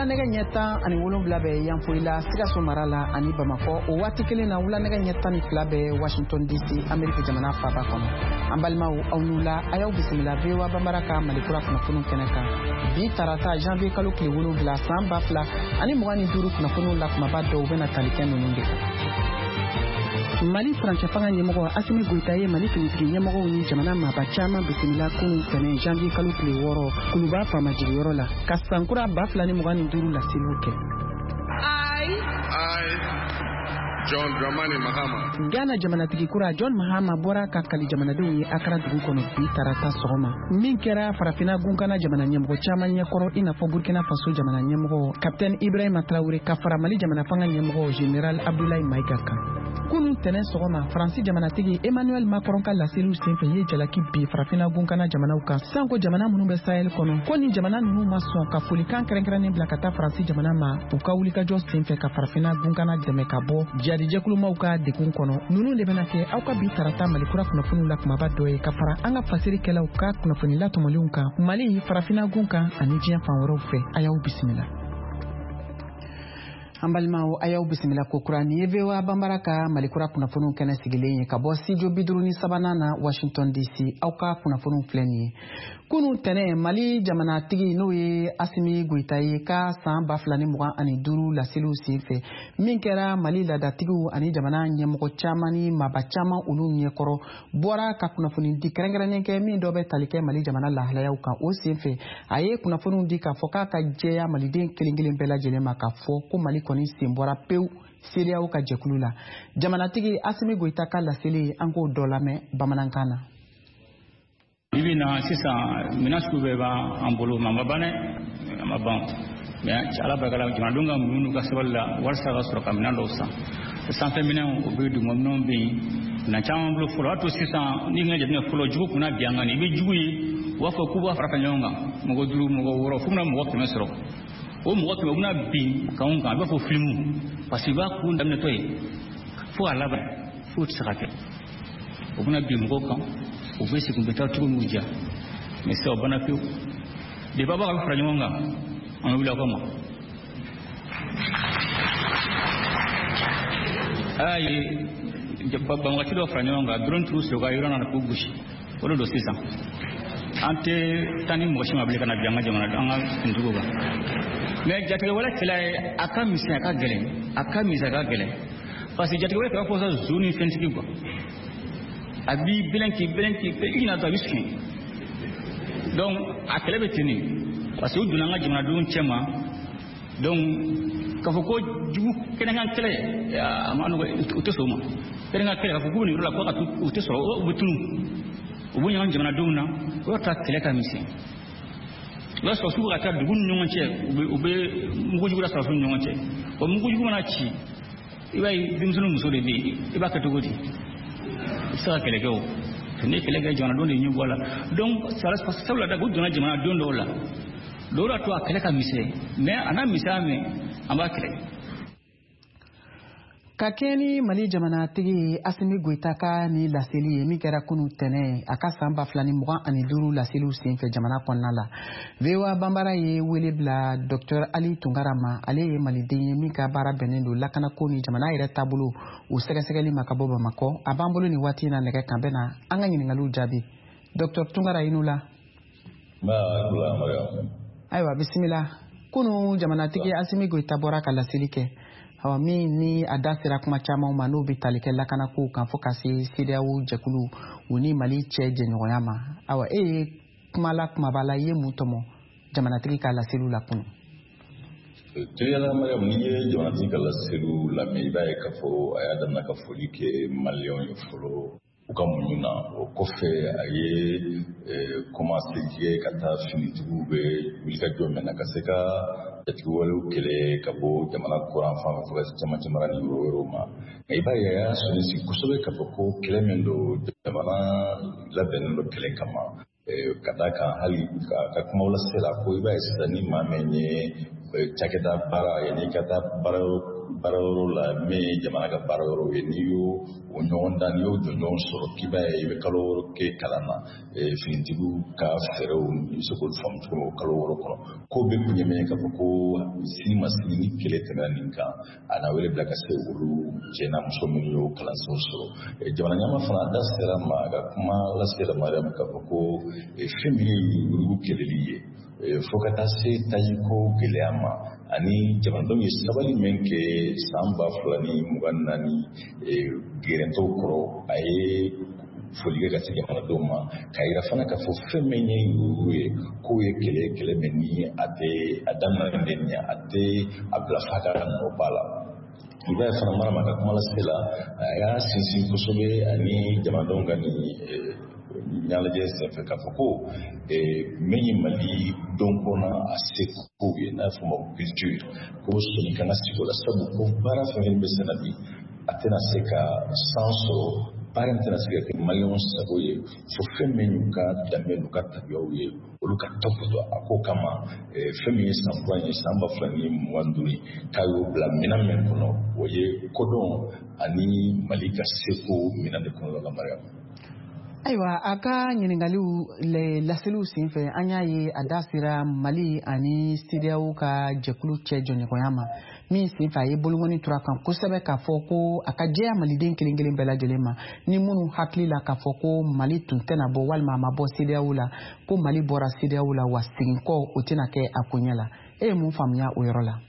wulanɛgɛ ɲɛtan ani 7 bɛ Yanfoyila Sikaso mara la ani Bamakɔ o waati kelen na wulanɛgɛ ɲɛtan ni 2 bɛ Washington DC Amerique jamana faaba kɔnɔ. An balimaw aw n'u la a y'aw bisimila VOA Bambara ka Malikura kunnafoniw kɛnɛ kan. Bi tarata janvier kalo tile 7 san 2025 kunnafoniw la kumaba dɔw bɛna tali kɛ ninnu de kan. Mali farancɛ fanga ɲɛmɔgɔ Asimi Goita ye Mali finitigi ɲɛmɔgɔw ni jamana maaba caman bisimila kunun tɛnɛ janvier kalo tile 6 Kuluba faama jigiyɔrɔ la ka sankura 2025 laseliw kɛ. John Dramani Mahama. Ghana jamanatigi kura John Mahama bɔra ka kali jamanadenw ye Accra dugu kɔnɔ bi tarata sɔgɔma. Min kɛra farafina gunkana jamana ɲɛmɔgɔ caman ɲɛkɔrɔ i n'a fɔ Burkina Faso jamana ɲɛmɔgɔ Capitaine Ibrahima Traoré ka fara Mali jamana fanga ɲɛmɔgɔ Général Abdoulaye Maïga kan. Kunun tɛnɛ sɔgɔma Faransi jamanatigi Emmanuel Macron ka laseliw senfɛ ye jalaki bi farafina gunkana jamanaw kan. Sanko jamana minnu bɛ Sahel kɔnɔ ko ni jamana ninnu ma sɔn ka folikan kɛrɛnkɛrɛnnen bila ka taa Faransi jamana ma u ka wulikajɔ senfɛ ka farafina gunkana dɛmɛ ka bɔ jɛkulumaw ka dekun kɔnɔ. Ninnu de bɛna kɛ aw ka bi tarata Malikura kunnafoniw la kumaba dɔ ye ka fara an ka fasirikɛlaw ka kunnafoni latɔmɔlenw kan Mali farafina gun kan ani diɲɛ fan wɛrɛw fɛ. A y'aw bisimila. An balimaw a y'aw bisimila ko kura ni ye VOA Bambara ka Malikura kunnafoniw kɛnɛ sigilen ye ka bɔ studio 53 na Washington DC. Aw ka kunnafoniw filɛ nin ye. Kunun tɛnɛ Mali jamanatigi n'o ye Asimi Goita ye ka san 2025 laseliw senfɛ min kɛra Mali ladatigiw ani jamana ɲɛmɔgɔ caman ni maaba caman olu ɲɛkɔrɔ bɔra ka kunnafoni di kɛrɛnkɛrɛnnen kɛ min dɔ bɛ tali kɛ Mali jamana lahalayaw kan o senfɛ a ye kunnafoniw di k'a fɔ k'a ka jɛya maliden kelen kelen bɛɛ lajɛlen ma k'a fɔ ko Mali kɔni sen bɔra pewu CEDEAO ka jɛkulu la. Jamanatigi Asimi Goita ka laseli an k'o dɔ lamɛn bamanankan na. Ibina sisan minasuku bɛɛ b'an bolo ma banɛ a ma ban mais ala barika la jamanadenw ka minnu ka sabali la walasa ka sɔrɔ ka minɛn dɔw san sanfɛ minɛnw o bɛ dugumɔminɛnw bɛ yen minɛn caman bolo fɔlɔ o y'a to sisan ni ŋa jateminɛ fɔlɔ jugu kunna bi an kan i bɛ jugu ye u b'a fɔ k'u b'a fara ka ɲɔgɔn kan mɔgɔ 5 mɔgɔ 6 fo bɛna mɔgɔ 100 sɔrɔ o mɔgɔ 100 u bɛna bin kanw kan a b'a fɔ filimu parce que i b'a kun daminɛtɔ ye fo k'a laban fo tɛ se ka kɛ o bɛna bin mɔgɔw kan u bɛ segin u bɛ taa cogo min diya mais sisan o banna pewu de b'a b'a ka fara ɲɔgɔn kan an bɛ wuli aw kama a y'a ye banwagati dɔ fara ɲɔgɔn kan drone tigiw sɔrɔ ka yɔrɔ na k'u gosi o de don sisan an tɛ taa ni mɔgɔ si ma bilen ka na bi an ka jamana an ka finitigiw kan mais jatigɛ wɛrɛ kɛlɛ ye a ka misɛn a ka gɛlɛn parce que jatigɛ wɛrɛ kɛra fɔ sa zone ni fɛntigi quoi a b'i belenki i ɲin'a to a b'i sɛgɛn donc a kɛlɛ bɛ ten de parce que u donna an ka jamanadenw cɛ ma donc k'a fɔ ko jugu kɛnɛkan kɛlɛ a ma nɔgɔ u tɛ sɔn o ma kɛnɛkan kɛlɛ k'a fɔ k'u bɛ nin yɔrɔ la ko u tɛ sɔrɔ u bɛ tunu u bɛ ɲɔgɔn jamanadenw na o y'a to a kɛlɛ ka misɛn o y'a sɔrɔ sugu ka taa dugu ni ɲɔgɔn cɛ u bɛ mugujugu la sarasiw ni ɲɔgɔn cɛ wa mugujugu mana ci i b'a ye denmisɛnnin muso de bɛ yen i b'a kɛ cogo di se ka kɛlɛ kɛ o ne kɛlɛ kɛ jamanadenw de ɲɛ bɔ la donc sabula da u donna jamanadenw dɔw la dɔw y'a to a kɛlɛ ka misɛn mais a n'a misɛnya mɛn an b'a kɛlɛ. Ka kɛ ni Mali jamanatigi Asimi Goita ka ni laseli ye min kɛra kunun tɛnɛ a ka san 2025 laseliw senfɛ jamana kɔnɔna la. VOA Bambara ye wele bila Dr Ali Tunkara ma ale ye maliden ye min ka baara bɛnnen don lakanako ni jamana yɛrɛ taabolo o sɛgɛsɛgɛli ma ka bɔ Bamakɔ a b'an bolo ni waati in na nɛgɛ kan bɛna an ka ɲininkaliw jaabi. Dr Tunkara i n'u la. Ayiwa bisimila kunun jamanatigi Asimi Goita bɔra ka laseli kɛ. Min ni a da sera kuma caman ma n'o bɛ tali kɛ lakanako kan fɔ ka se CEDEAO jɛkulu u ni Mali cɛ jɛɲɔgɔnya ma. Awa e ye kumaba la i ye mun tɔmɔ jamanatigi ka laseliw la kunun. Tiyala Mariam n'i ye jamanatigi ka laseliw lamɛn i b'a ye k'a fɔ a y'a daminɛ ka foli kɛ Maliyɛnw ye fɔlɔ u ka muɲu na o kɔfɛ a ye commencé ka taa finitigiw bɛ wulikajɔ mɛn na ka se ka jatigi walew kɛlɛ ka bɔ jamana kɔran fan fɛ fo ka se cɛmancɛ mara ni yɔrɔ wɛrɛw ma nka i b'a ye a y'a sɔnni sigi kosɛbɛ k'a fɔ ko kɛlɛ min don jamana labɛnnen don kɛlɛ kama ka d'a kan hali ka kumaw lase la ko i b'a ye sisan ni maa min ye cakɛda baara yanni i ka taa baara barayɔrɔ la min ye jamana ka barayɔrɔ ye n'i y'o o ɲɔgɔn dan n'i y'o jɔnjɔn sɔrɔ k'i b'a ye i bɛ kalo wɔɔrɔ kɛ kalan na finitigiw ka fɛɛrɛw i bɛ se k'olu faamu cogo min o kalo wɔɔrɔ kɔnɔ ko bɛ kun ye min ye k'a fɔ ko sini ma sini ni kɛlɛ tɛmɛna nin kan a n'a wele bila ka se olu cɛ n'a muso minnu y'o kalansenw sɔrɔ jamana ɲɛmaa fana da sera ma a ka kuma lase Mariam k'a fɔ ko fɛn min ye yurugu kɛlɛli ye fo ka taa se tajiko gɛlɛya ma ani jamanadenw ye sabali min kɛ san 2024 gɛrɛntɔw kɔrɔ a ye foli kɛ ka se jamanadenw ma k'a yira fana k'a fɔ fɛn min ye yurugu ye k'o ye kɛlɛ min ni a tɛ a daminɛ de ɲɛ a tɛ a bila fa ka nɔ ba la i b'a ye fana Mariam ka kuma lase la a y'a sinsin kosɛbɛ ani jamanadenw ka nin ɲɛnajɛ senfɛ k'a fɔ ko min ye Mali dɔnkɔnna a se kow ye n'a fɔ ma culture ko sɔnni kan ka sigi o la sabu ko baara fɛn fɛn bɛ sen na bi a tɛna se ka san sɔrɔ baara in tɛna se ka kɛ maliyɛnw sago ye fo fɛn min y'u ka danbe n'u ka tabiyaw ye olu ka tɔpɔtɔ a ko kama fɛn min ye san kura ye san 2025 k'a y'o bila minɛn min kɔnɔ o ye kodɔn ani Mali ka seko minɛn de kɔnɔ la Mariam. Ayiwa a ka ɲininkaliw laseliw senfɛ an y'a ye a da sera Mali ani CEDEAO ka jɛkulu cɛ jɔɲɔgɔnya ma min senfɛ a ye bolomani tura kan kosɛbɛ k'a fɔ ko a ka jɛya maliden kelen kelen bɛɛ lajɛlen ma ni minnu hakili la k'a fɔ ko Mali tun tɛna bɔ walima a ma bɔ CEDEAO la ko Mali bɔra CEDEAO la wa segin kɔ o tɛna kɛ a ko ɲɛ la e ye mun faamuya o yɔrɔ la?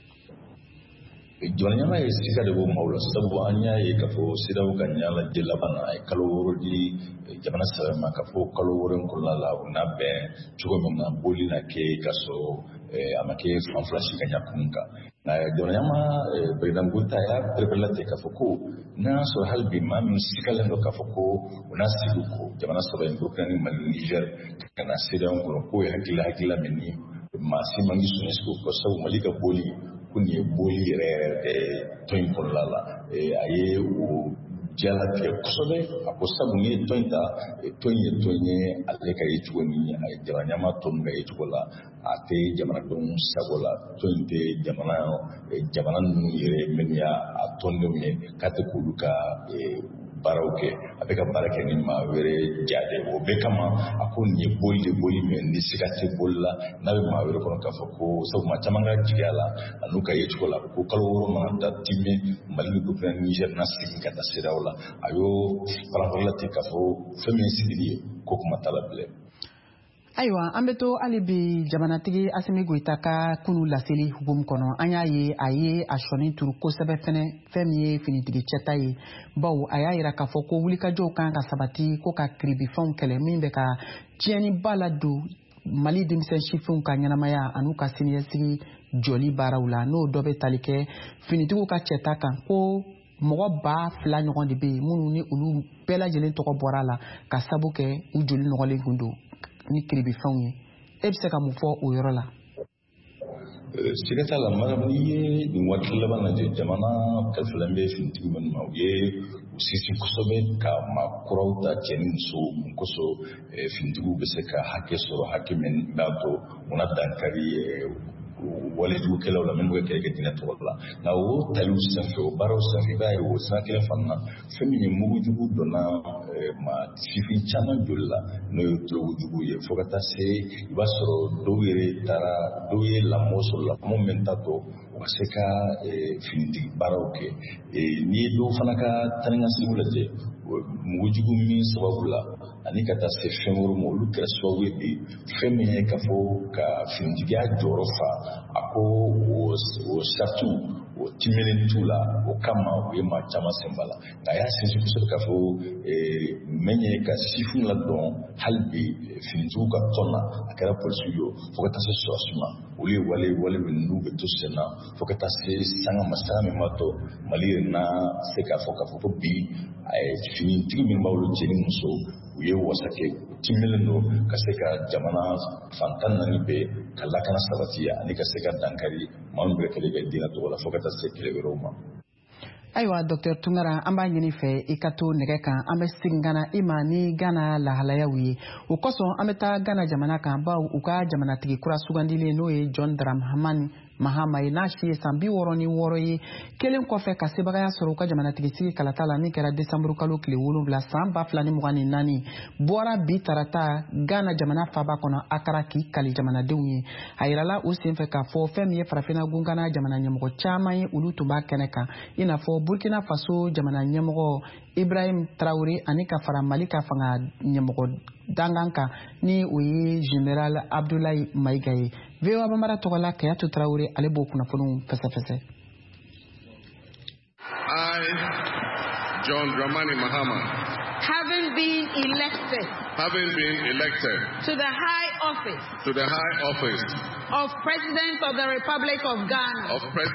Jamana ɲɛmaa ye sika de bɔ maaw la sabu an y'a ye k'a fɔ CEDEAO ka ɲɛnajɛ laban na a ye kalo 6 di jamana saba ma k'a fɔ kalo 6 in kɔnɔna la u n'a bɛn cogo min na boli na kɛ k'a sɔrɔ a ma kɛ fan fila si ka ɲɛ kun kan nka jamana ɲɛmaa Président Goïta y'a perepɛrɛla ten k'a fɔ ko n'a y'a sɔrɔ hali bi maa min sikalen don k'a fɔ ko u n'a sigi ko jamana saba in Burukina ni Mali ni Niger ka na CEDEAO kɔnɔ k'o ye hakilila min ni maa si man k'i sɔnni sigi o kɔ sabu Mali ka boli ko nin ye boli yɛrɛ tɔn in kɔnɔna la a ye o jalatigɛ kosɛbɛ a ko sabu n'i ye tɔn in ta tɔn in ye tɔn ye ale ka ye cogo ni a ye jamana ɲɛmaa tɔ ninnu ka ye cogo la a tɛ jamanadenw sago la tɔn in tɛ jamana ninnu yɛrɛ minnu y'a tɔndenw ye k'a tɛ k'olu ka baaraw kɛ a bɛ ka baara kɛ ni maa wɛrɛ jaaden o bɛɛ kama a ko nin ye boli min ni siga tɛ boli la n'a bɛ maa wɛrɛ kɔnɔ k'a fɔ ko sabu maa caman ka jigiya la a n'u ka ye cogo la ko kalo 6 mana taa time Mali ni Burukina ni Niger na segin ka taa CEDEAO la a y'o faranfɛla ten k'a fɔ fɛn min ye sigili ye ko kuma t'a la bilen. Ayiwa an bɛ to hali bi jamanatigi Asimi Goïta ka kunu laseli hukumu kɔnɔ an y'a ye a ye a sɔni turu kosɛbɛ fɛnɛ fɛn min ye finitigi cɛta ye bawo a y'a yira k'a fɔ ko wulikajɔw kan ka sabati ko ka kiribifɛnw kɛlɛ min bɛ ka tiɲɛniba la don Mali denmisɛn sifinw ka ɲɛnamaya an'u ka siniɲɛsigi jɔli baaraw la n'o dɔ bɛ tali kɛ finitigiw ka cɛta kan ko mɔgɔ 2,000 ɲɔgɔn de bɛ yen minnu ni olu bɛɛ lajɛlen tɔgɔ bɔra la ka sabu kɛ u joli nɔgɔlen kun don ni kiribifɛnw ye e bɛ se ka mun fɔ o yɔrɔ la? Siga t'a la Mariam n'i ye nin waati laban lajɛ jamana kalifalan bɛ finitigi minnu ma u ye u sinsin kosɛbɛ ka maakɔrɔw ta cɛ ni muso mun kosɔn finitigiw bɛ se ka hakɛ sɔrɔ hakɛ min b'a to u na dankari walejugukɛlaw la minnu bɛ kɛ diinɛ tɔgɔ la nka o taliw sanfɛ o baaraw sanfɛ i b'a ye o sira kelen fana na fɛn min ye mugujugu donna maa sifin caman joli la n'o ye tulogujugu ye fo ka taa se i b'a sɔrɔ dɔw ye lamɔ sɔrɔ lamɔ min ta to u ka se ka finitigi baaraw kɛ n'i ye dɔw fana ka taa ni ka segu lajɛ mugujugu min sababu la ani ka taa se fɛn wɛrɛ ma olu kɛra sababu ye bi fɛn min ye k'a fɔ ka finitigiya jɔyɔrɔ fa a ko o saritiw o timinen t'u la o kama u ye maa caman senba la nka a y'a sinsin kosɛbɛ k'a fɔ min ye ka sifinw ladɔn hali bi finitigiw ka tɔn na a kɛra polisiw ye fo ka taa se sɔrɔsi ma olu ye wale min n'u bɛ to sen na fo ka taa se sanga min b'a to Mali yɛrɛ na se k'a fɔ ko bi finitigi min b'olu cɛ ni muso u ye wasakɛ timinen don ka se ka jamana fantan 4 bɛɛ ka lakana sabati ani ka se ka dankari maa min bɛ kɛlɛ kɛ diinɛ tɔgɔ la fo ka taa se kɛlɛ wɛrɛw ma. Ayiwa Dr. Tunkara an b'a ɲini fɛ i ka to nɛgɛ kan an bɛ segin ka na i ma ni Ghana lahalayaw ye o kosɔn an bɛ taa Ghana jamana kan bawo u ka jamanatigi kura sugandilen n'o ye John Dramani Mahama ye n'a si ye san 66 ye kelen kɔfɛ ka sebagaya sɔrɔ u ka jamanatigitigi kalata la min kɛra desanburu kalo tile 7 san 2024 bɔra bi tarata Ghana jamana faba kɔnɔ Akara k'i kali jamanadenw ye a yirala u senfɛ k'a fɔ fɛn min ye farafina gunkana jamana ɲɛmɔgɔ caman ye olu tun b'a kɛnɛ kan i n'a fɔ Burkina Faso jamana ɲɛmɔgɔ Ibrahim Traoré ani ka fara Mali ka fanga ɲɛmɔgɔ dangan kan ni o ye General Abdoulaye Maiga ye VOA Bambara tɔgɔla Kayatu Traoré ale b'o kunnafoniw fɛsɛfɛsɛ. I, John Dramani Mahama, having been elected to the high office of President of the Republic of Ghana,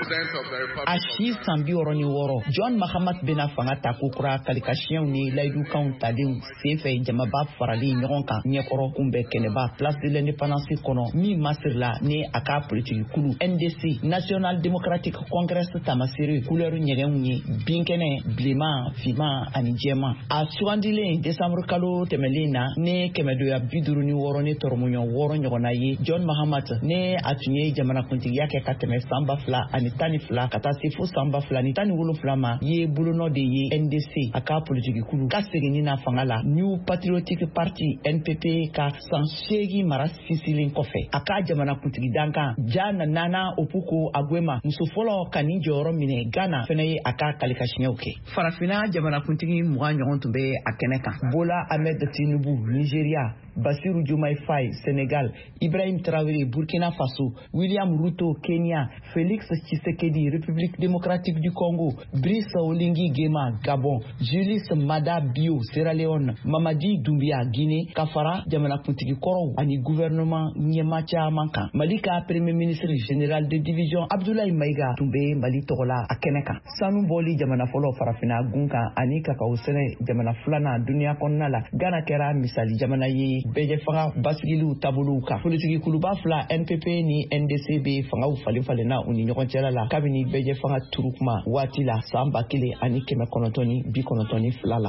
Ashi Sambi Oroni Woro, John Mahamat Bena Fanga Takukura, Kalikashion ni Laidu Count Tadeu, Sefe Jamaba Farali Nronka, Nyekoro Kumbe Keneba, Place de l'Indépendance Kono, Mi Masirla, Ne Aka Politique Kulu, NDC, National Democratic Congress Tamasiri, Couleur Nyeremni, Binkene, Blima, Fima, Anijema, A Suandile, Desambre Kalo, Temelina, Ne Kemedoya Biduruni Woroni Tormunyo, Woron Yonaye, John Mahamat, Ne Atunye Jamana Kuntiya Kateme Samba Fla, Anitani Fla, Katasifu Samba Fla, Nitani Wulu Flama, Ye Buluno de Ye, NDC, Aka Politique Kulu, Kaseginina Fangala, New Patriotic Party, NPP, Ka Sanshegi Maras Fisilin Kofe, Aka Jamana Kuntigi Danka, Jana Nana Opuko Agwema, Musufolo Kanijo Romine, Ghana, Feneye Aka Kalikashinyoke. Farafina Jamana Kuntigi Mwanyon Tumbe Akeneka, Bola Ahmed Tinubu, Nigeria, Bassirou Diomaye Faye, Sénégal, Ibrahim Traoré, Burkina Faso, William Ruto, Kenya, Félix Tshisekedi, République démocratique du Congo, Brice Olingi Gema, Gabon, Julius Mada Bio, Sierra Leone, Mamadi Doumbia, Guinée, Kafara, Jamana Kuntigi Koro, Ani gouvernement Nyemacha Manka, Malika Premier ministre général de division Abdoulaye Maiga, Toumbe, Mali Togola, Akeneka, Sanu Boli, Jamana Folo, Farafina, Gunka, Ani Kakausene, Jamana Flana, Dunia Konala, Ghana Kera, Misali, Jamana Ye, Beje Fara, Basigilu, Tabuluka, Politiki Kuluba Fla, NPP ni NDCB, Fanga Falena, Uni Nyokonchela la, Kabini Beje Fara Turukma, Watila, Samba Kile, Ani Keme Konotoni, Bikonotoni Flala.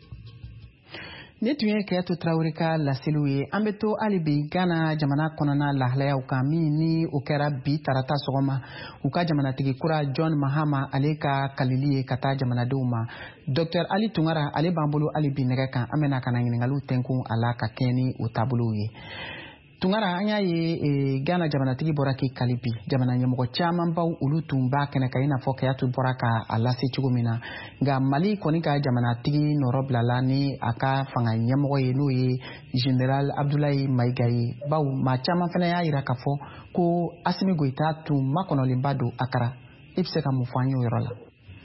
Ne tun ye Kayatu Traoré ka laseliw ye an bɛ to hali bi Ghana jamana kɔnɔna lahalayaw kan min ni o kɛra bi tarata sɔgɔma u ka jamanatigi kura John Mahama ale ka kalili ye ka taa jamanadenw ma Dr Ali Tunkara ale b'an bolo hali bi nɛgɛ kan an bɛna ka na ɲininkaliw tɛnkun a la ka kɛɲɛ ni o taabolow ye Tunkara an y'a ye Ghana jamanatigi bɔra k'i kali bi jamana ɲɛmɔgɔ caman baw olu tun b'a kɛnɛ kan i n'a fɔ Kayatu bɔra ka a lase cogo min na nka Mali kɔni ka jamanatigi nɔrɔ bilala ni a ka fanga ɲɛmɔgɔ ye n'o ye General Abdoulaye Maiga ye baw maa caman fana y'a yira k'a fɔ ko Asimi Goïta tun makɔnɔlenba don Akara i bɛ se ka mun fɔ an ye o yɔrɔ la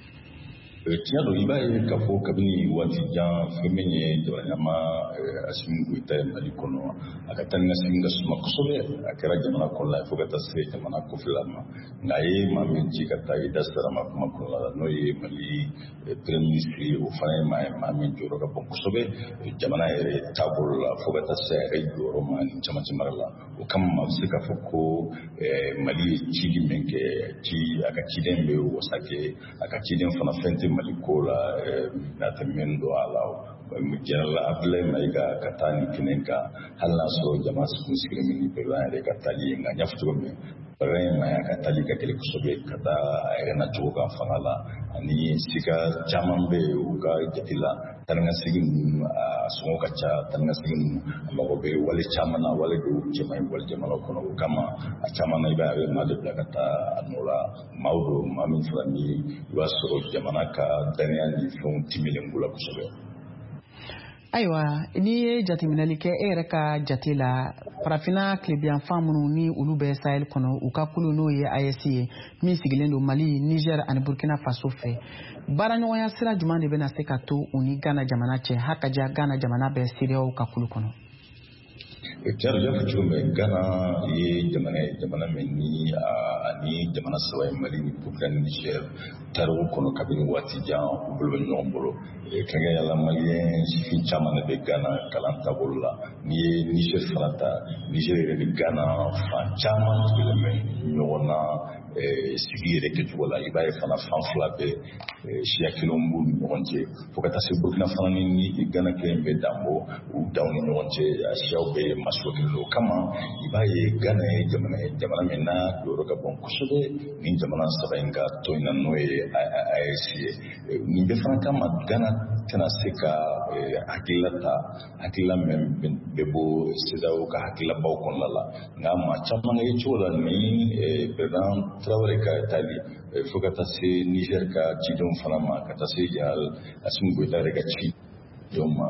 tiɲɛ don I b'a ye k'a fɔ kabini waati jan fɛn min ye jamanaɲɛma Asimi Goïta ye Mali kɔnɔ a ka taa ni ka segin ka suma kosɛbɛ a kɛra jamana kɔnɔla ye fo ka taa se jamana kɔfɛla ma nka a ye maa min ci ka taa i da sera ma kuma kɔnɔla la n'o ye Mali premier ministre ye o fana ye maa min jɔyɔrɔ ka bon kosɛbɛ jamana yɛrɛ taabolo la fo ka taa se a yɛrɛ jɔyɔrɔ ma ni camancɛ mara la o kama ma bɛ se k'a fɔ ko Mali ye cili min kɛ a ka ciden bɛ wasa kɛ a ka ciden fana fɛn tɛ Mali ko la nata min don a la General Abdoulaye Maiga ka taa ni kɛnɛ kan hali n'a sɔrɔ jama sigilen min ni président yɛrɛ ka taali ye nka n y'a fɔ cogo min président Maiga ka taali ka gɛlɛn kosɛbɛ ka taa a yɛrɛ nacogo kan fanga la ani sika caman bɛ yen u ka jate la taa ni ka segin ninnu a sɔngɔ ka ca taa ni ka segin ninnu a mago bɛ wale caman na wale dɔw cɛman ye wale jamana kɔnɔ o kama a caman na I b'a ye a bɛ maa de bila ka taa a nɔ la maaw don maa min fana ni I b'a sɔrɔ jamana ka daniya ni fɛnw timilen b'u la kosɛbɛ. Ayiwa n'i ye jateminɛli kɛ e yɛrɛ ka jate la farafina tilebiyanfan minnu ni olu bɛ Sahel kɔnɔ u ka kulu n'o ye AES ye min sigilen don Mali, Niger ani Burkina Faso fɛ baaraɲɔgɔnya sira jumɛn de bɛna se ka to u ni Ghana jamana cɛ hakaja Ghana jamana bɛ CEDEAO ka kulu kɔnɔ. Tiɲɛ don, n y'a fɔ cogo min Ghana ye jamana min ni ani jamana saba ye Mali ni Burkina ni Niger taar'o kɔnɔ kabini waati jan u bolo bɛ ɲɔgɔn bolo kɛrɛnkɛrɛnnenya la maliyɛn sifin caman de bɛ Ghana kalan taabolo la n'i ye Niger fana ta Niger yɛrɛ ni Ghana fan caman sigilen bɛ ɲɔgɔn na sigi yɛrɛ kɛcogo la i b'a ye fana fan fila bɛɛ siya kelenw b'u ni ɲɔgɔn cɛ fo ka taa se Burkina fana ni Gana kelen bɛ danbɔ u daw ni ɲɔgɔn cɛ a siyaw bɛɛ ye maso kelen o kama i b'a ye Gana ye jamana min n'a jɔyɔrɔ ka bon kosɛbɛ ni jamana saba in ka tɔn in na n'o ye AES ye nin bɛɛ fana kama Gana tɛna se ka hakilila min bɛ bɔ CEDEAO ka hakilabaw kɔnɔna la nka maa caman ye cogo la ni président Traoré ka taali fo ka taa se Niger ka cidenw fana ma ka taa se General Assimi Goïta yɛrɛ ka cidenw ma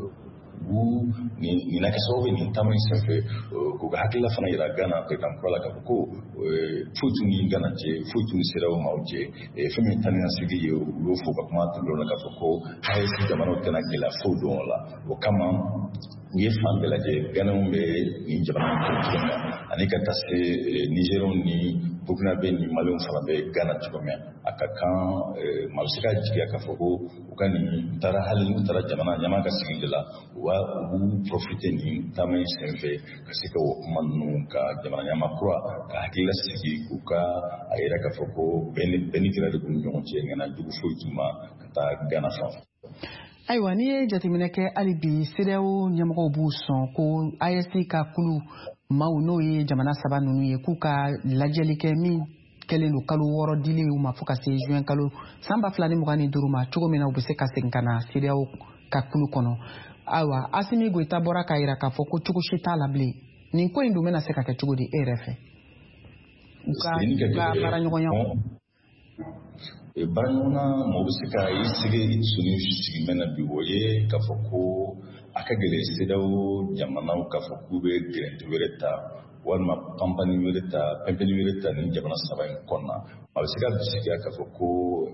nin na kɛ sababu nin taama in senfɛ k'u ka hakilila fana yira Gana président kura la k'a fɔ ko foyi t'u ni Gana cɛ foyi t'u ni CEDEAO maaw cɛ fɛn min taa ni ka segin ye u y'o fɔ ka kuma tɛmɛ la k'a fɔ ko AES jamanaw tɛna gɛlɛya foyi dɔn o la o kama u ye fan bɛɛ lajɛ Ganaw bɛ nin jamana in cogo min na ani ka taa se Nigérienw ni Burkina bɛ ni Malienw fana bɛ Gana cogo min a ka kan maa bɛ se ka jigiya k'a fɔ ko u ka nin hali n'u taara ɲama ka sigi de la u b'u profiter nin taama in senfɛ ka se ka o kuma ninnu ka jamana ɲama kura ka hakilila sigi u ka a yɛrɛ k'a fɔ ko bɛɛ ni kɛlɛ de b'u ni ɲɔgɔn cɛ ŋana jugu foyi t'u ma ka taa Gana fan fɛ. Ayiwa n'i ye jateminɛ kɛ hali bi CEDEAO ɲɛmɔgɔw b'u sɔn ko AES ka kulu maaw n'o ye jamana saba ninnu ye k'u ka lajɛli kɛ min kɛlen don kalo 6 dilen u ma fo ka se juin kalo san 2025 ma cogo min na u bɛ se ka segin ka na CEDEAO ka kulu kɔnɔ. Ayiwa Assimi Goïta bɔra k'a jira k'a fɔ ko cogo si t'a la bilen nin ko in dun bɛna se ka kɛ cogo di e yɛrɛ fɛ? U ka baara ɲɔgɔnya baaraɲɔgɔnna mɔgɔ bɛ se ka i sigi mɛn na bi o ye k'a fɔ ko a ka gɛlɛn CEDEAO jamanaw k'a fɔ k'u bɛ gɛrɛntɛ wɛrɛ ta walima pɛnpɛnni wɛrɛ ta ni jamana saba in kɔnɔna a bɛ se ka bisikiya k'a fɔ ko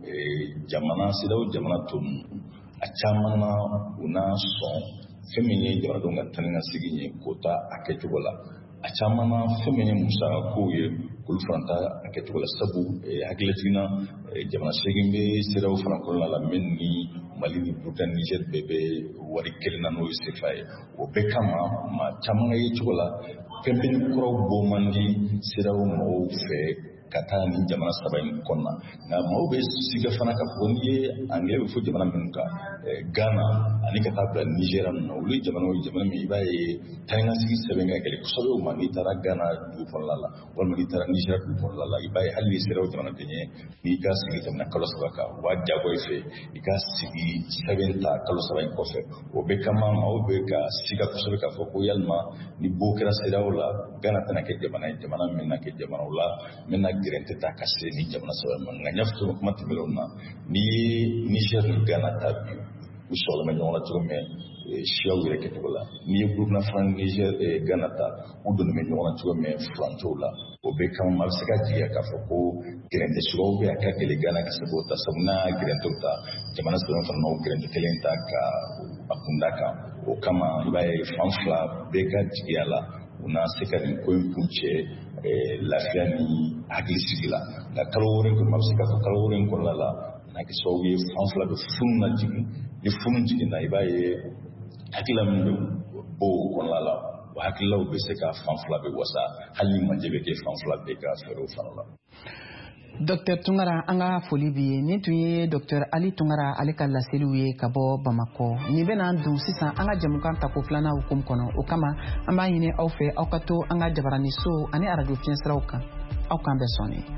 CEDEAO jamana tɔ ninnu a caman na u n'a sɔn fɛn min ye jamanadenw ka taa ni ka segin ye k'o ta a kɛcogo la a caman na fɛn min ye musakakow ye k'olu fana ta a kɛcogo la sabu hakililatigina jamana segin bɛ CEDEAO fana kɔnɔna la min ni Mali ni Burkina Niger bɛɛ bɛ wari kelen na n'o ye CFA ye o bɛɛ kama maa caman ka ye cogo la pɛnpɛnni kuraw bɔ man di CEDEAO mɔgɔw fɛ ka taa ni jamana saba in kɔnɔna nka maaw bɛ siga fana ka fɔ n'i ye angilɛ bɛ fɔ jamana minnu kan Gana ani ka taa bila Niger ninnu na olu ye jamana min i b'a ye taa ni ka segin sɛbɛn ka gɛlɛn kosɛbɛ o ma n'i taara Gana dugu kɔnɔna la walima n'i taara Niger dugu kɔnɔna la i b'a ye hali ni CEDEAO jamanaden ye n'i ka sigi tɛmɛna kalo 3 kan u b'a jago i fɛ i ka sigi sɛbɛn ta kalo 3 in kɔfɛ o bɛ kama maaw bɛ ka siga kosɛbɛ k'a fɔ ko yalima ni bɔ kɛra CEDEAO la Gana tɛna kɛ jamana ye jamana min na kɛ jamana la min na gɛrɛntɛ ta ka se ni jamana saba ma nka n y'a fɔ kuma tɛmɛnenw na n'i ye Niger ni Gana ta bi u sɔrɔlen bɛ ɲɔgɔn na cogo min siyaw yɛrɛ kɛcogo la n'i ye Burkina fana Niger Gana ta u donnen bɛ ɲɔgɔn na cogo min furancɛw la o bɛ kama maa bɛ se ka jigiya k'a fɔ ko gɛrɛntɛ suguyaw bɛ a ka gɛlɛn Gana ka se k'o ta sabu n'a gɛrɛntɛw ta jamana saba fana n'o gɛrɛntɛ kelen ta ka a kunda kan o kama i b'a ye fan fila bɛɛ ka jigiya la u na se ka nin ko in kun cɛ lafiya ni hakilisigi la nka kalo wɔɔrɔ in kɔnɔ a bɛ se k'a fɔ kalo wɔɔrɔ in kɔnɔna la n'a kɛ sababu ye fan fila bɛ funu na jigin ni funu jiginna i b'a ye hakilila min bɛ bɔ o kɔnɔna la o hakililaw bɛ se ka fan fila bɛ wasa hali ni manje bɛ kɛ fan fila bɛɛ ka fɛɛrɛw fana la. Dr Tunkara an ka foli b'i ye nin tun ye Dr Ali Tunkara ale ka laseliw ye ka bɔ Bamakɔ nin bɛna dun sisan an ka jamukan tako filanan hukumu kɔnɔ o kama an b'a ɲini aw fɛ aw ka to an ka jabaraniso ani radio fiɲɛsiraw kan aw k'an bɛɛ sɔn ye.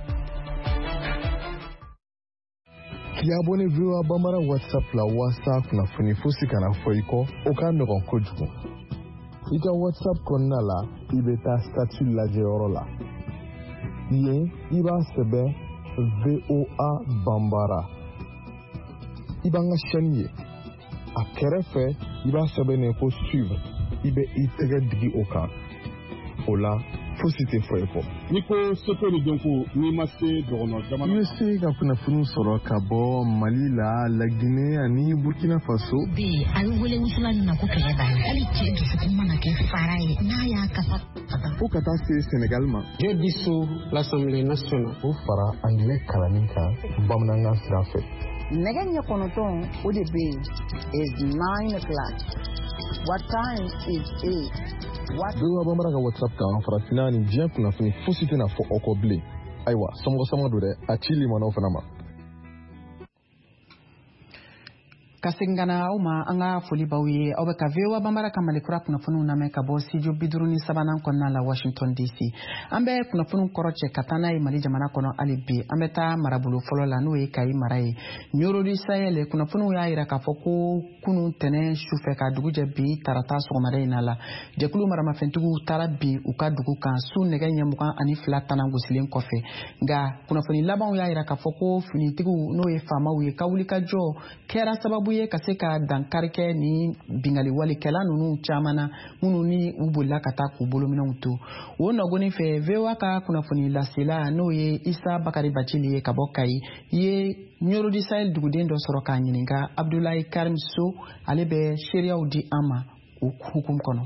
K'i abonné VOA Bambara WhatsApp la wasa kunnafoni fosi kana fɔ i kɔ o ka nɔgɔn kojugu i ka WhatsApp kɔnɔna la i bɛ taa statut lajɛyɔrɔ la yen i b'a sɛbɛn VOA Bambara i b'an ka chaîne ye a kɛrɛfɛ i b'a sɛbɛnnen ko suivre i bɛ i tɛgɛ digi o kan o la fosi tɛ fɔ i kɔ n'i ko soto ni donko n'i ma se dɔgɔnɔ jamana i bɛ se ka kunnafoni sɔrɔ ka bɔ Mali la Laginɛ ani Burkina Faso bi a bɛ wele wusulan min na ko kɛlɛ banna hali cɛ dusukun mana kɛ fara ye n'a y'a kafa fo ka taa se Sénégal ma je disso l'Assemblée nationale o fara angilɛ kalanni kan bamanankan sira fɛ nɛgɛ ɲɛ 9 o de bɛ yen is 9 o'clock what time is 8 VOA Bambara ka WhatsApp kan farafinna ni diɲɛ kunnafoni fosi tɛna fɔ aw kɔ bilen ayiwa somɔgɔ don dɛ a ci limanaw fana ma. Ka segin ka na aw ma an ka foli b'aw ye aw bɛ ka VOA Bambara ka Malikura kunnafoniw lamɛn ka bɔ studio 53 kɔnɔna la Washington DC. An bɛ kunnafoniw kɔrɔ cɛ ka taa n'a ye Mali jamana kɔnɔ hali bi an bɛ taa marabolo fɔlɔ la n'o ye Kayi mara ye. Ɲorodi Sahel kunnafoniw y'a jira k'a fɔ ko kunun tɛnɛn sufɛ ka dugu jɛ bi tarata sɔgɔmada in na la jɛkulu maramafɛntigiw taara bi u ka dugu kan su nɛgɛ ɲɛ 22 tana gosilen kɔfɛ nka kunnafoni labanw y'a jira k'a fɔ ko finitigiw n'o ye faamaw ye ka wuli ka jɔ kɛra sababu ye ka se ka dankarikɛ ni bingali walikɛla ninnu caman na minnu ni u bolila ka taa k'u bolominɛw to o nɔgɔnin fɛ VOA ka kunnafoni lasela n'o ye Isa Bakari Bacili ye ka bɔ Kayi ye Ɲorodi Sahel duguden dɔ sɔrɔ k'a ɲininka Abdulayi Karim So ale bɛ seereyaw di an ma o hukumu kɔnɔ.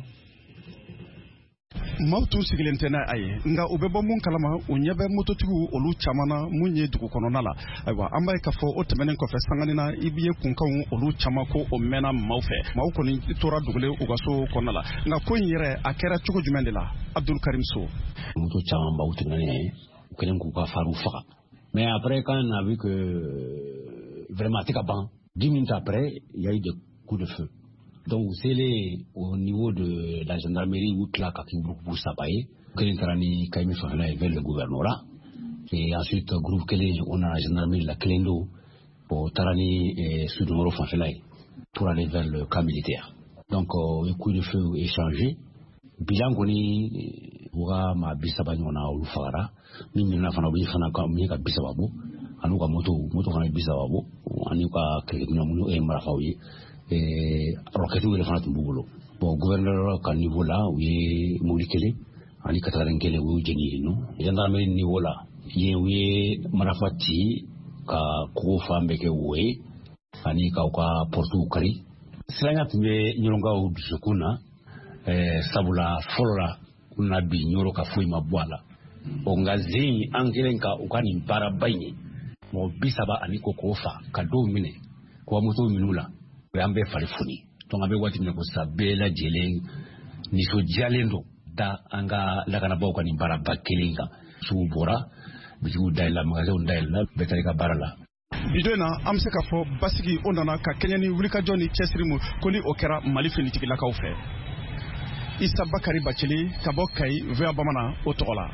Maaw tun sigilen tɛ n'a a ye nka u bɛ bɔ mun kalama u ɲɛ bɛ mototigiw olu caman na mun ye dugu kɔnɔna la ayiwa an b'a ye k'a fɔ o tɛmɛnen kɔfɛ sanganin na i bɛ ye kunkanw olu caman ko o mɛnna maaw fɛ maaw kɔni tora dogolen u ka so kɔnɔna la nka ko in yɛrɛ a kɛra cogo jumɛn de la Abdul Karim So. Moto caman b'aw tɛmɛnen u kɛlen k'u ka fariw faga mais après quand on a vu que vraiment a tɛ ka ban 10 minutes après il y a eu des coups de feu. Donc, c'est au niveau de la gendarmerie où il y a pour Sabaye, Kelentarani, Kaimi Fafela vers le gouvernorat. Et ensuite, groupe Kelen, on a la gendarmerie, la Kelendo, pour Tarani et Sud-Nord Fafela, pour aller vers le camp militaire. Donc, le coup de feu est changé. Bilan Goni, Oura, ma Bissabani, on a Oufara, Mimina Fanabi, Fanaka, Bissababo, Anuka Moto Fana Bissababo, Anuka Kelinamu et Marafawi. Roquetu le fana tumbu bolo bon gouverneur ka niveau là où est molikele ani kataren kele où jeni no gendarmerie niveau là ye marafati ka ko fambe ke we ani ka portu kari silanya tumbe nyoronga u dusukuna sabula folola kuna bi nyoro ka foi mabwala ongazi angelenka ukani para baini mo bisaba ani ko kofa ka do mine ko moto minula ambe farifuni donc ambe wati ne ko sabela jelen ni so jalendo da anga lakana boko ni baraba kelinga subora biju daila magazo daila betari ka barala bidona am se ka fo basigi ondana ka kenyani wulika joni chesrimu koli okera mali finitiki lakaw fe Isa Bakari Bacili ka bɔ Kayi VOA Bamana o tɔgɔ la.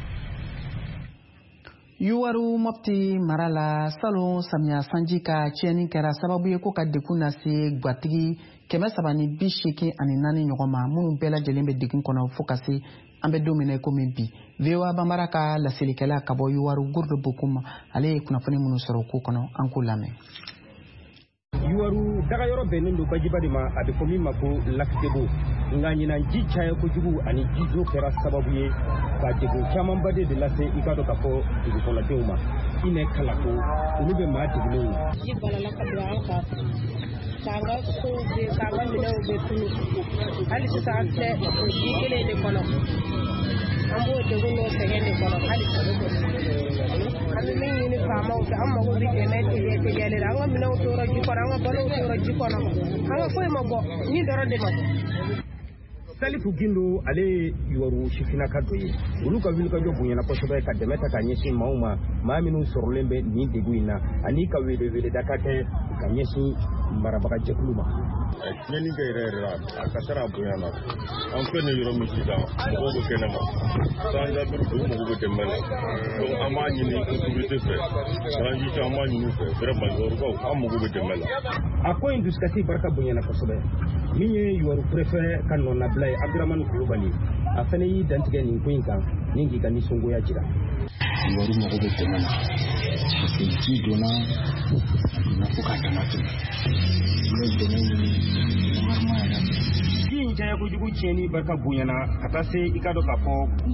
Yuwaru Mopti mara la salon samiya sanji ka tiɲɛni kɛra sababu ye ko ka degun lase gatigi 380 ani 4 ɲɔgɔn ma minnu bɛɛ lajɛlen bɛ degun kɔnɔ fo ka se an bɛ don min na komi bi VOA Bambara ka laselilikɛla ka bɔ Yuwaru Gordo Bokum ale ye kunnafoni minnu sɔrɔ ko kɔnɔ an k'o lamɛn. Yuwaru daga yɔrɔ bɛnnen don Bajiba de ma a bɛ fɔ min ma ko Lakidebo nka ɲinan ji caya kojugu ani ji jo kɛra sababu ye ka degun camanba de lase i ka dɔn ka fɔ dugukɔnɔdenw ma i nɛ kalako olu bɛ maa degunnen ye. Ji balala ka don an kan k'an ka sow bɛ k'an ka minɛnw bɛ tunu hali sisan an filɛ o ji kelen de kɔnɔ an b'o degun n'o sɛgɛn de kɔnɔ hali an bɛ min ɲini faamaw fɛ an mago bɛ dɛmɛ tigɛli la an ka minɛnw tora ji kɔnɔ an ka balow tora ji kɔnɔ an ka foyi ma bɔ ni dɔrɔn de ma. Salifu Gindo ale ye Yuwaru sifinaka dɔ ye olu ka wulikajɔ bonyana kosɛbɛ ka dɛmɛ ta ka ɲɛsin maaw ma maa minnu sɔrɔlen bɛ nin degun in na ani ka weleweleda ka kɛ ka ɲɛsin marabagajɛkulu ma. Tiɲɛni kɛ yɛrɛ yɛrɛ la a ka taara bonya na an filɛ nin yɔrɔ min sisan mɔgɔw bɛ kɛnɛ ma sanjabiri u mago bɛ dɛmɛ la donc an b'a ɲini autorité fɛ sanji an b'a ɲini fɛ vraiment Yuwarukaw an mago bɛ dɛmɛ la. A ko in dusukasi barika bonyana kosɛbɛ min ye Yuwaru préfet ka nɔnabila ye Abdramani Kulubali a fana y'i dantigɛ nin ko in kan ni k'i ka nisɔngoya jira. Yuwaru mago bɛ dɛmɛ la parce que ji donna fo ka dama tɛmɛ ne dɛmɛ ɲini ji in caya kojugu tiɲɛni barika bonyana ka taa se i ka dɔn k'a fɔ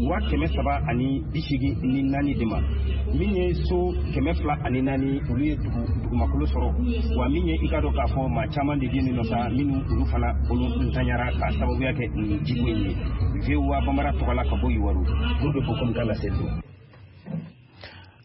384 de ma min ye so 204 olu ye dugumakolo sɔrɔ wa min ye i ka dɔn k'a fɔ maa caman de bɛ yen nɔ sa minnu olu fana olu ntanyara ka sababuya kɛ nin jiko in ye VOA Bambara tɔgɔ la ka bɔ Yuwaru olu bɛ Bokom ka laseli.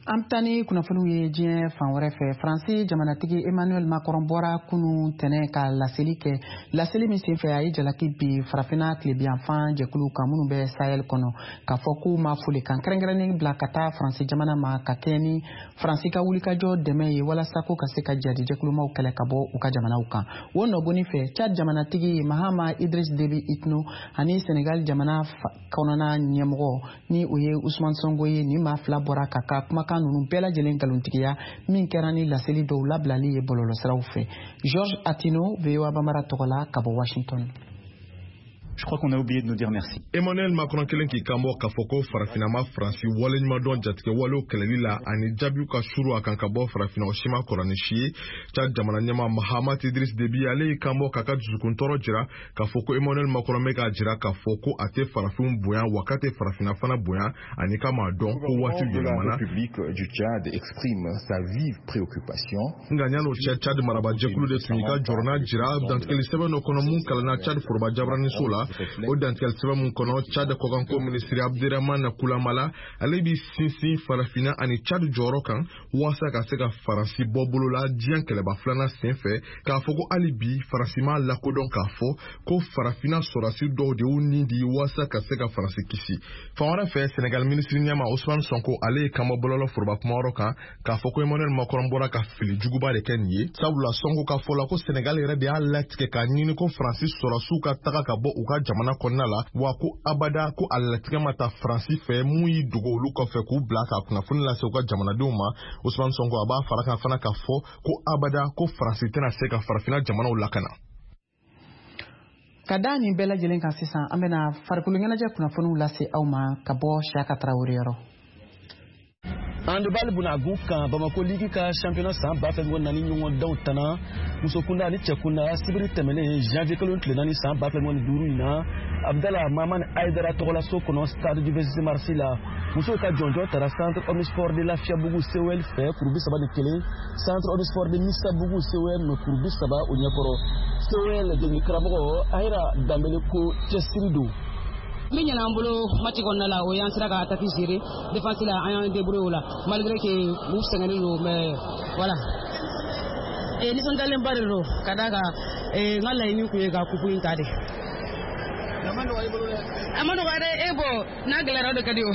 Amtani kunnafoniw ye diɲɛ fan wɛrɛ fɛ Faransi jamanatigi Emmanuel Macron bɔra kunu tɛnɛ ka laseli kɛ laseli min senfɛ a ye jalaki bi farafina tilebiyanfan jɛkulu kan minnu bɛ Sahel kɔnɔ k'a fɔ k'u ma foli kan kɛrɛnkɛrɛnnen bila ka taa Faransi jamana ma ka kɛ ni Faransi ka wulikajɔ dɛmɛ ye walasa ko ka se ka jadi jɛkulumaw kɛlɛ ka bɔ u ka jamanaw kan o nɔgɔni fɛ Tchad jamanatigi Mahama Idriss Déby Itno ani Senegal jamana kɔnɔna ɲɛmɔgɔ ni o ye Ousmane Sonko ye ni maa fila bɔra ka ka kumakan ninnu bɛɛ lajɛlen galontigiya min kɛra ni laseli dɔw labilali ye bɔlɔlɔsiraw fɛ Georges Atino VOA Bambara tɔgɔ la ka bɔ Washington. Je crois qu'on a oublié de nous dire merci. Emmanuel Macron kelen ki kambo kafoko farafinama Fransi wale nyumadon jatike wale keleli la ani jabiu ka shuru akan kabo farafina oshima koranishi Tchad jamana nyama Mahamat Idriss Déby ale kambo kaka jukuntoro jira kafoko Emmanuel Macron meka jira kafoko ate farafin boyan wakate farafina fana boyan ani kama don ko wati yemana. La République du Tchad exprime sa vive préoccupation. Nganyano Tchad maraba jekulu de tunika jorna jira dantkeli sebe no konomun kalana Tchad furba jabrani sola o dantel seba mun kono Tchad kokanko ministri Abderrahmane Koulamala ale bi sinsin farafina ani Tchad joro kan wasa ka se ka Faransi bobolo la dian keleba flana senfe ka foko alibi Faransima lakodon ka fo ko farafina sorasi do de unindi wasa ka se ka Faransi kisi fawara fe Senegal ministri nyama Ousmane Sonko ale kama bololo furba kumaro kan ka foko Emmanuel Macron bora ka fili juguba de kenye sabula Sonko ka fola ko Senegal yere de alatike ka nyini ko Francis sorasu ka taka ka bo uka jamana konna la wa ko abada ko alatika mata Fransi fe muyi dugo olu ko fe ku bla ka kuna fun la se ko jamana duma Ousmane Sonko aba faraka fana ka fo ko abada ko Fransi tena se ka farafina jamana ulakana kadani bɛɛ lajɛlen kan sisan an bɛna farikolo ɲɛnajɛ kunnafoniw lase aw ma ka bɔ Siaka Traoré yɔrɔ. Handball bunagu kan Bamako Ligi ka championnat san ba fɛ nani ɲɔgɔn daw tana muso kunda ani cɛ kunda sibiri tɛmɛnen janvier kalo tile naani san ba fɛ duuru in na Abdallah Maman Aïdara tɔgɔla so kɔnɔ stade du 26 mars la muso ka jɔnjɔn tara centre omnisport de Lafiabougou COL fɛ kurubi 3-1 centre omnisport de Misabougou COL no kurubi 3 o ɲɛkɔrɔ COL demi karamɔgɔ Ahira Dambele ko cɛsiri don. Min ɲɛna an bolo match kɔnɔna la o y'an sera ka attaque gérer défense la an y'an débrouiller o la malgré que u sɛgɛnnen don mais voilà nisɔndiyalenba de don ka d'a kan n ka laɲini kun ye ka kupu in ta de. A ma nɔgɔ dɛ bon n'a gɛlɛyara o de ka di o.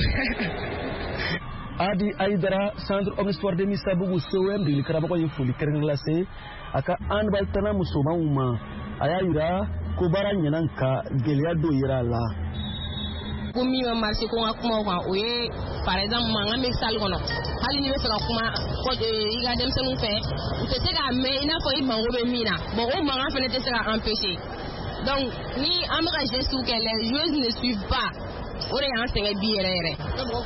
Adi Aïdara centre omnisport de Misabougou COM de karamɔgɔ ye foli kɛrɛnkɛrɛnnen lase a ka handball tana musomanw ma a y'a yira ko baara ɲɛna ka gɛlɛya dɔ yira a la. Ko min bɛ marché ko n ka kuma o kan o ye par exemple mankan bɛ salle kɔnɔ hali n'i bɛ fɛ ka kuma i ka denmisɛnninw fɛ u tɛ se k'a mɛn i n'a fɔ i mago bɛ min na bon o mankan fana tɛ se ka empêcher donc ni an bɛ ka gestes kɛ les joueuses ne suivent pas o de y'an sɛgɛn bi yɛrɛ yɛrɛ.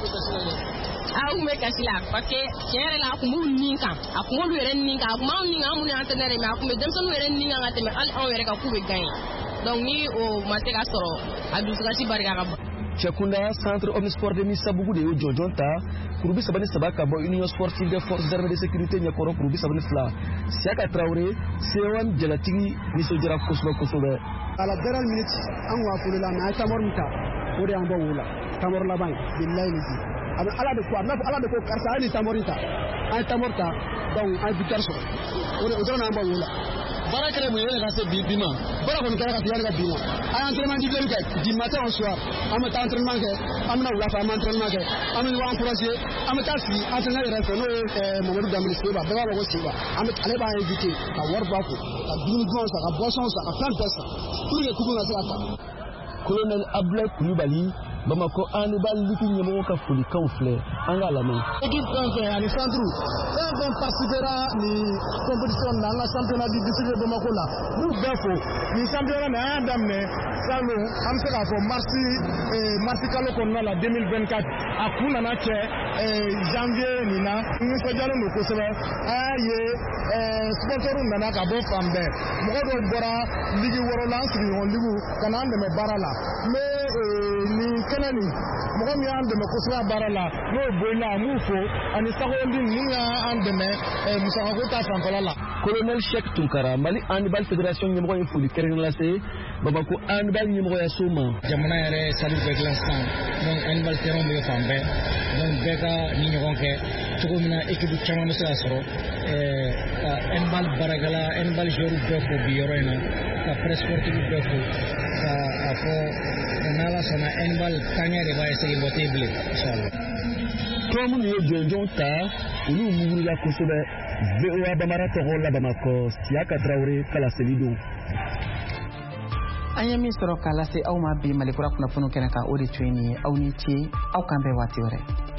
A kun bɛ kasi la parce que tiɲɛ yɛrɛ la a kun b'u nin kan a kun b'olu yɛrɛ nin kan a kun b'anw nin kan an minnu y'an entraîneur mais a kun bɛ denmisɛnninw yɛrɛ nin kan ka tɛmɛ hali anw yɛrɛ kan k'u bɛ gagner donc ni o ma se ka sɔrɔ a dusukasi barika ka bon. Cɛkunda centre omnisport de Misabougou de y'o jɔnjɔn ta kurubi 3 ka bɔ union sportive des forces armées de sécurité ɲɛkɔrɔ kurubi 2 Siaka Traoré COM jalatigi nisɔndiyara kosɛbɛ. À la dernière minute an kun foli la mais an ye tamɔri min ta o de y'an bɔ wo la tamɔri laban bilayi ni ji a bɛ ala de ko a bɛ ala de ko karisa a ye nin tamɔri ta an ye tamɔri ta donc an ye victoire sɔrɔ o dɔrɔn n'an bɔ wo la. Baara kɛra mun ye ka se bi ma baara kɔni kɛra ka tigɛ ka bi ma an ye entraînement individuel kɛ du matin au soir an bɛ taa entraînement kɛ an bɛna wula fɛ an bɛ entraînement kɛ an bɛ ɲɔgɔn encourager an bɛ taa sigi entraîneur yɛrɛ fɛ n'o ye Mamadou Dambele Seba bɛɛ b'a fɔ ko Seba ale b'a invité ka wari b'a kun ka dumuni dumanw san ka boisson san ka fɛn bɛɛ san pour que coupe ka se ka ta. Colonel Abdoulaye Coulibaly Bamako handball Ligi ɲɛmɔgɔ ka folikanw filɛ an k'a lamɛn. Équipe fɛn fɛn ani centre fɛn fɛn participera nin compétition na an ka championnat du district de Bamako la n'u bɛɛ fo nin championnat na an y'a daminɛ salon an bɛ se k'a fɔ mars kalo kɔnɔna la 2024 a kun nana kɛ janvier nin na nisɔndiyalen don kosɛbɛ an y'a ye sponsor nana ka bɔ fan bɛɛ mɔgɔ dɔw bɔra ligi wɔɔrɔ la an sigiɲɔgɔn ligiw ka na an dɛmɛ baara la mais nin kɛnɛ nin mɔgɔ min y'an dɛmɛ kosɛbɛ baara la n'o boyila an b'u fo ani sagondi ninnu y'an dɛmɛ musakako ta fanfɛla la. Colonel Cheikh Tunkara Mali handball fédération ɲɛmɔgɔ ye foli kɛrɛnkɛrɛnnen lase Bamako handball ɲɛmɔgɔ ya so ma jamana yɛrɛ salle bɛɛ dilan sisan donc handball terrain bɛ fan bɛɛ donc bɛɛ ka ni ɲɔgɔn kɛ cogo min na équipe caman bɛ se ka sɔrɔ ka handball baarakɛla handball joueur bɛɛ fo bi yɔrɔ in na ka presse sportive bɛɛ fo ka a fɔ n'Ala sɔnna handball taɲɛ de b'a essayer bɔ tɛ bilen inchallah. tɔn minnu ye jɔnjɔn ta olu mugurula kosɛbɛ. VOA Bambara tɔgɔ la Bamakɔ Siaka Traoré kala seli don. An ye min sɔrɔ k'a lase aw ma bi Malikura kunnafoniw kɛnɛ kan o de tun ye nin ye aw ni ce aw kan bɛn waati wɛrɛ.